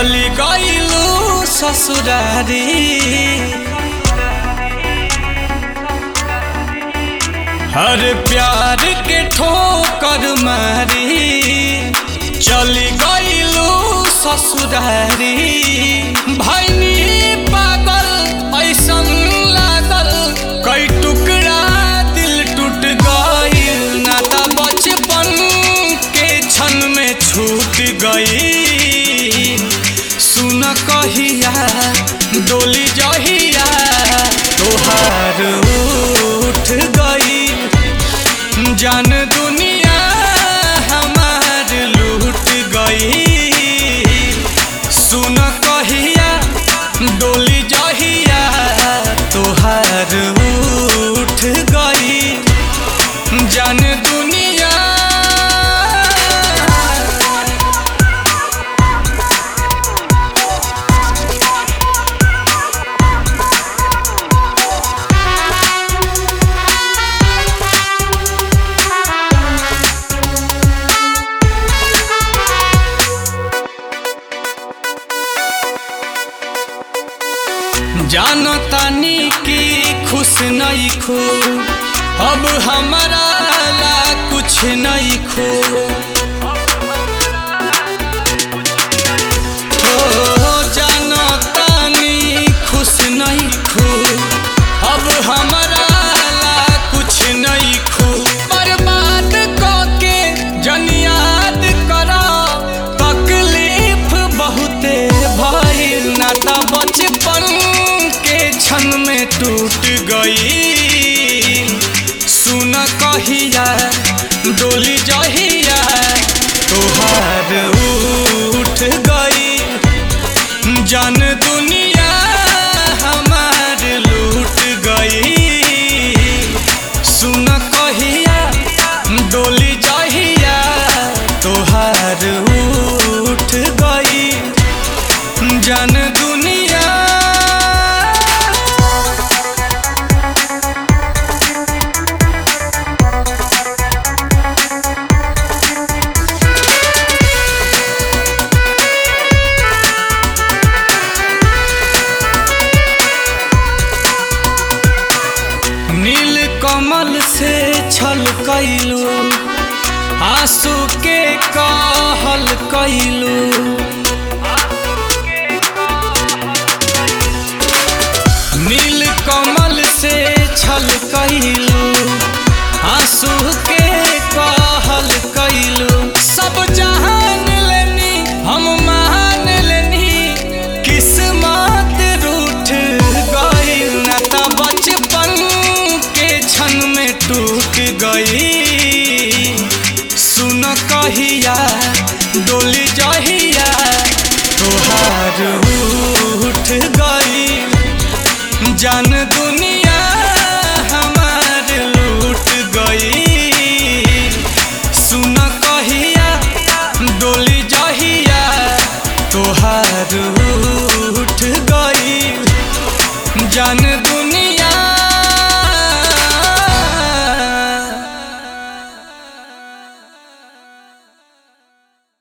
चली गईलू ससुरारी। हर प्यार के ठोकर मारी चली गईलू ससुरारी। भैनी पागल ऐसन लागल कई टुकड़ा दिल टूट गईल। नाता बचपन के क्षण में छूट गई। सुन कहिया डोली जहिया तोहार उठ गई। जान दुनिया हमार लूट गई। सुन कहिया डोली जहिया तोहार उठ गई। जान दुनिया जानो तानी की खुश नहीं खो। अब हमारा ला कुछ नहीं खो। जानो तानी खुश नहीं खो। अब हमारा ला कुछ नहीं खो। बर्बाद करके जन याद करा तकलीफ बहुते भइल। नाता बचपन क्षण में टूट गई। सुन कहिया डोली जहिया तोहार उठ गई। जान दुनिया हमार लूट गई। सुन कहिया डोली जहिया तोहार उठ गई। जान दुनिया नील कमल से छल कैलू। आंसू के कहल कैलू। नील कमल से छल कैलू। आंसू के कहल कैलू। सब जान लेनी हम मान लेनी किस्मत रूठ गई। नाता बचपन के क्षण में टूट गई।